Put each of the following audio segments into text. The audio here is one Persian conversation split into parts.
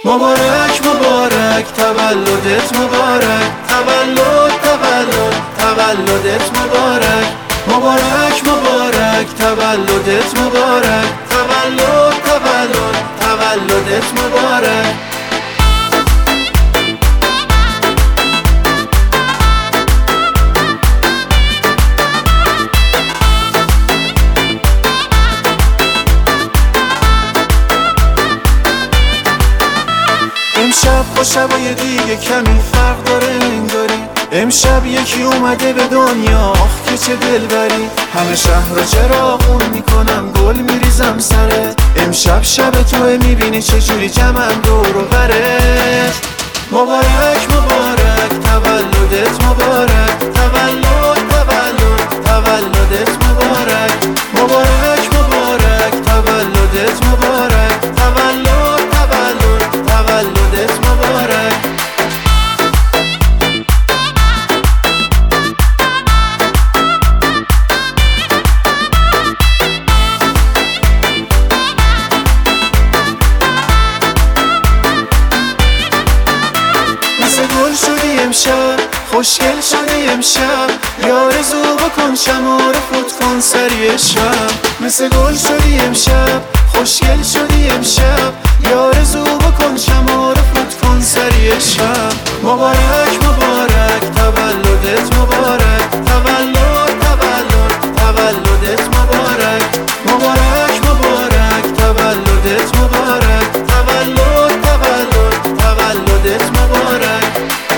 مبارک مبارک تولدت مبارک، تولد تولد تولدت مبارک، مبارک مبارک تولدت مبارک، تولد تولد تولدت مبارک. امشب با شبای دیگه کمی فرق داره انگاری، امشب یکی اومده به دنیا، آخ که چه دلبری. همه شهر رو چراغون میکنم، گل میریزم سرت، امشب شب توه، میبینی چجوری جمعم دور و برت. مبارک مبارک تولدت مبارک، تولد تولد تولدت مبارک، مبارک مبارک تولدت مبارک، تولد تولد تولدت مبارک. مثل گل شدی امشب، خوشگل شدی امشب، یارزو بکن شمع رو فوت کن سری شب. مثل گل شدی امشب، خوشگل شدی امشب، یارزو بکن شمع رو فوت کن سری شب. مبارک مبارک تولدت مبارک، تولد تولد تولدت مبارک، مبارک مبارک تولدت مبارک، تولد تولد تولدت مبارک.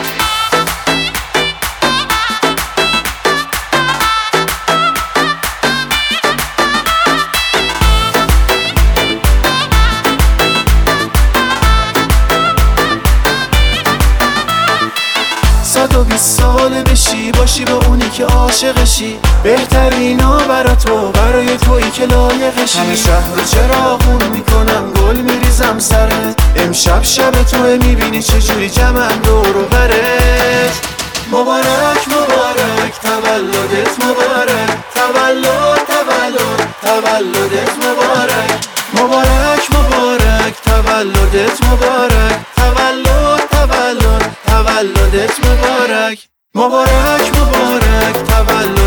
صد و 20 ساله بشی، باشی با اونی که عاشقشی، بهترینا برا تو، برای تویی که لایقشی. همه شهر رو چراغون میکنم، گل میریزم سرت، امشب شب توه، میبینی چجوری جمعم دور و برت. مبارک مبارک تولدت مبارک، تولد تولد تولدت مبارک، مبارک مبارک تولدت مبارک، تولد تولد تولدت مبارک، مبارک مبارک تولد